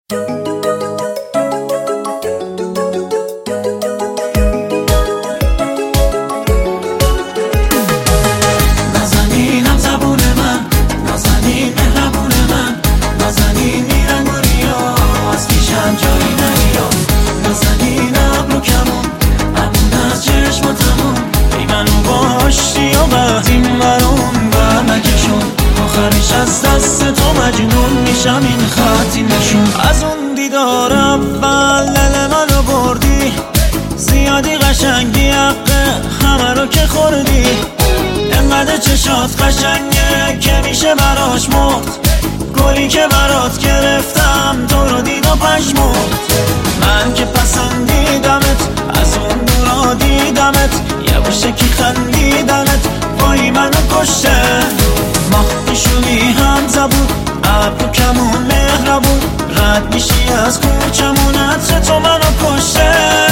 نازنینم زبون من، نازنین مهربون من، نازنین میرنگ و ریا از پیشم جایی نریا. نازنینم رو کمون همون از چشماتمون ای منو باشی و وقتیم برون بر نکشون. آخرش از دست تو مجنون میشم این خطی نشون. از اون دیدار اول دل منو بردی، زیادی قشنگی حقه همه رو که خوردی. انقدر چشات قشنگه که میشه براش مرد. گلی که برات گرفتم تو رو دید و پشمرد. من که پسندیدمت از اون دورا دیدمت، یواشکی خندیدنت وای منو کشته. ماه پیشونی هم زبون ابرو کمون مهربون، رد میشی از کوچمون عطر تو منو کشته.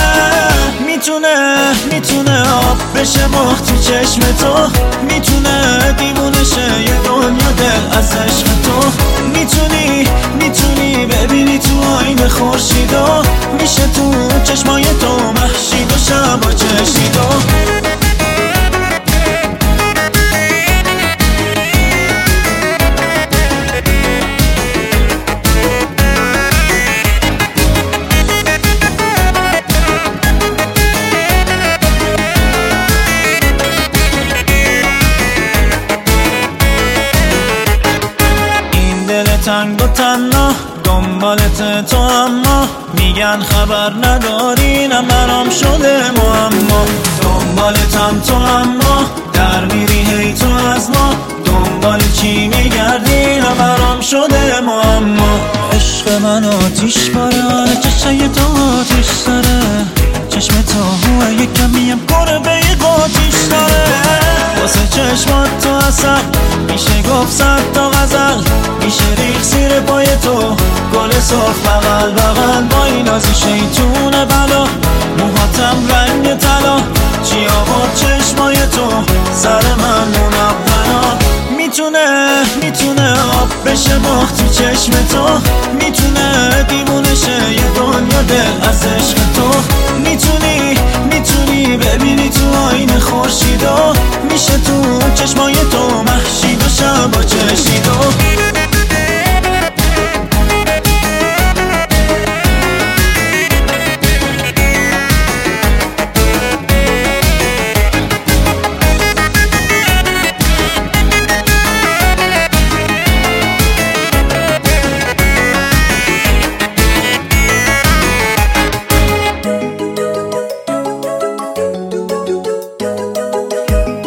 میتونه آب بشه ماه تو چشم تو، میتونه دیوونه شه یه دنیا دل از عشق تو. میتونی ببینی تو آینه خورشیدو، میشه تو چشمای تو محشید و شبا چشیدو. تنگ و تنها دنبالت تو، اما میگن خبر نداری نه برام شده معما. دنبالتم تو اما در میری هی تو از ما، دنبال چی میگردی نه برام شده معما. عشق من آتیش باره، چشای تو آتیش داره، چشم تو هوه یک کمیم گربه قاتیش داره. واسه چشمات تو اصل میشه گفت 100 تا غزل، میشه ریخ زیر پای تو گل سرخ بغل بغل. با این نازی شیطون بلا موهاتم رنگ طلا، چی آورد چشمای تو سر من منونا. میتونه آب بشه ماه تو چشم تو، میتونه دیوونه شه یه دنیا دل از عشق تو. میتونی ببینی تو آینه خورشیدو، میشه تو چشمای تو محشید و شبا چشیدو.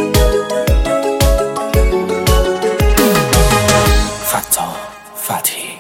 Fathi